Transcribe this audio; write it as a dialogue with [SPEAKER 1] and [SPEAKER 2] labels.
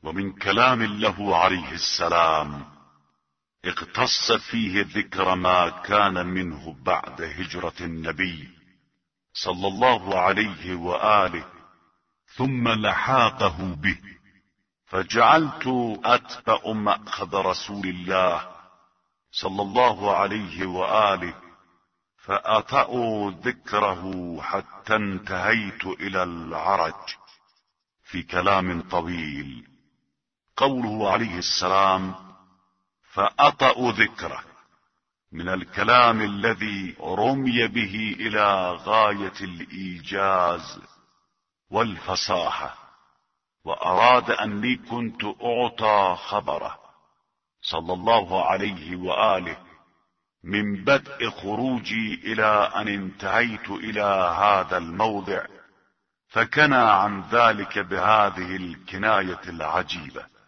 [SPEAKER 1] ومن كلام له عليه السلام اقتص فيه ذكر ما كان منه بعد هجرة النبي صلى الله عليه وآله، ثم لحاقه به، فجعلت أتبأ مأخذ رسول الله صلى الله عليه وآله، فأطأوا ذكره حتى انتهيت إلى العرج في كلام طويل. قوله عليه السلام فأطأوا ذكره من الكلام الذي رمي به إلى غاية الإيجاز والفصاحة، وأراد أني كنت أعطى خبره صلى الله عليه وآله من بدء خروجي إلى أن انتهيت إلى هذا الموضع، فكنى عن ذلك بهذه الكناية العجيبة.